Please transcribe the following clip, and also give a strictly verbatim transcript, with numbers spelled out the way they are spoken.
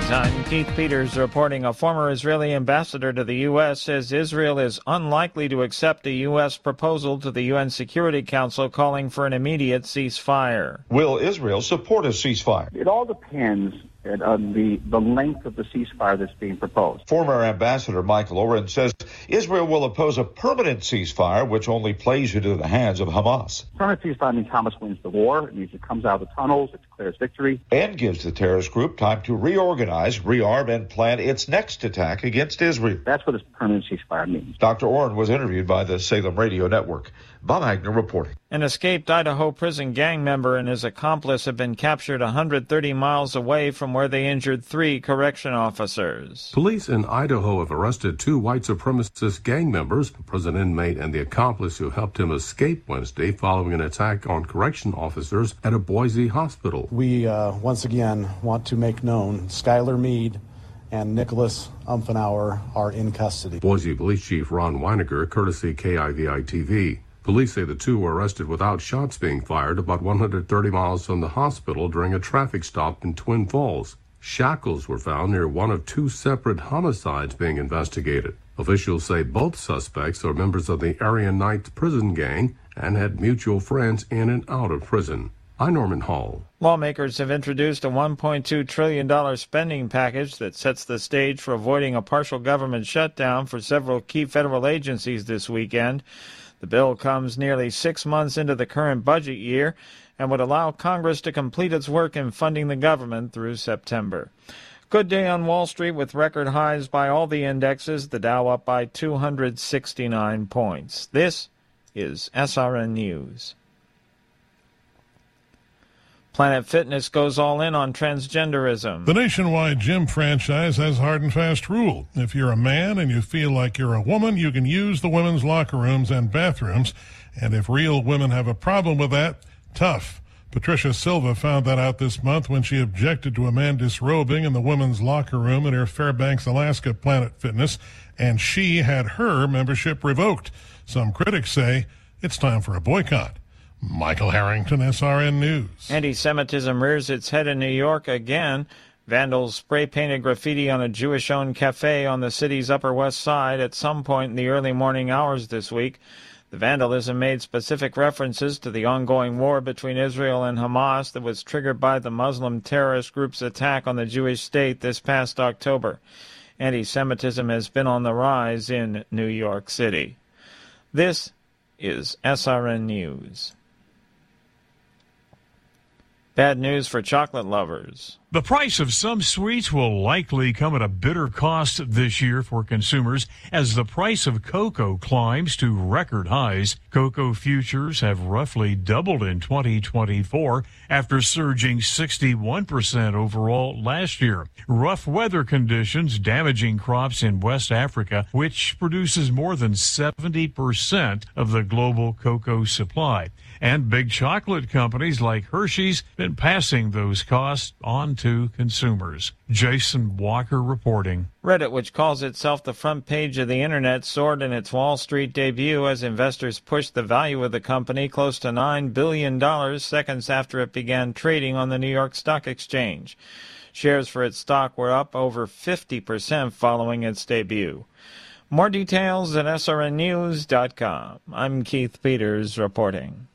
I'm Keith Peters reporting. A former Israeli ambassador to the U S says Israel is unlikely to accept a U S proposal to the U N Security Council calling for an immediate ceasefire. Will Israel support a ceasefire? It all depends on the, the length of the ceasefire that's being proposed. Former Ambassador Michael Oren says Israel will oppose a permanent ceasefire, which only plays into the hands of Hamas. Permanent ceasefire means Hamas wins the war. It means it comes out of the tunnels, it declares victory. And gives the terrorist group time to reorganize, rearm, and plan its next attack against Israel. That's what this permanent ceasefire means. Doctor Oren was interviewed by the Salem Radio Network. Bob Agner reporting. An escaped Idaho prison gang member and his accomplice have been captured one hundred thirty miles away from where they injured three correction officers. Police in Idaho have arrested two white supremacist gang members, a prison inmate and the accomplice who helped him escape Wednesday following an attack on correction officers at a Boise hospital. We uh, once again want to make known Skylar Mead and Nicholas Umfenauer are in custody. Boise Police Chief Ron Weiniger, courtesy K I V I T V. Police say the two were arrested without shots being fired about one hundred thirty miles from the hospital during a traffic stop in Twin Falls. Shackles were found near one of two separate homicides being investigated. Officials say both suspects are members of the Aryan Nights prison gang and had mutual friends in and out of prison. I'm Norman Hall. Lawmakers have introduced a one point two trillion dollars spending package that sets the stage for avoiding a partial government shutdown for several key federal agencies this weekend. The bill comes nearly six months into the current budget year and would allow Congress to complete its work in funding the government through September. Good day on Wall Street with record highs by all the indexes, the Dow up by two hundred sixty-nine points. This is S R N News. Planet Fitness goes all in on transgenderism. The nationwide gym franchise has hard and fast rule. If you're a man and you feel like you're a woman, you can use the women's locker rooms and bathrooms. And if real women have a problem with that, tough. Patricia Silva found that out this month when she objected to a man disrobing in the women's locker room at her Fairbanks, Alaska Planet Fitness, and she had her membership revoked. Some critics say it's time for a boycott. Michael Harrington, S R N News. Anti-Semitism rears its head in New York again. Vandals spray-painted graffiti on a Jewish-owned cafe on the city's Upper West Side at some point in the early morning hours this week. The vandalism made specific references to the ongoing war between Israel and Hamas that was triggered by the Muslim terrorist group's attack on the Jewish state this past October. Anti-Semitism has been on the rise in New York City. This is S R N News. Bad news for chocolate lovers. The price of some sweets will likely come at a bitter cost this year for consumers as the price of cocoa climbs to record highs. Cocoa futures have roughly doubled in twenty twenty-four after surging sixty-one percent overall last year. Rough weather conditions damaging crops in West Africa, which produces more than seventy percent of the global cocoa supply. And big chocolate companies like Hershey's been passing those costs on to consumers. Jason Walker reporting. Reddit, which calls itself the front page of the internet, soared in its Wall Street debut as investors pushed the value of the company close to nine billion dollars seconds after it began trading on the New York Stock Exchange. Shares for its stock were up over fifty percent following its debut. More details at S R N news dot com. I'm Keith Peters reporting.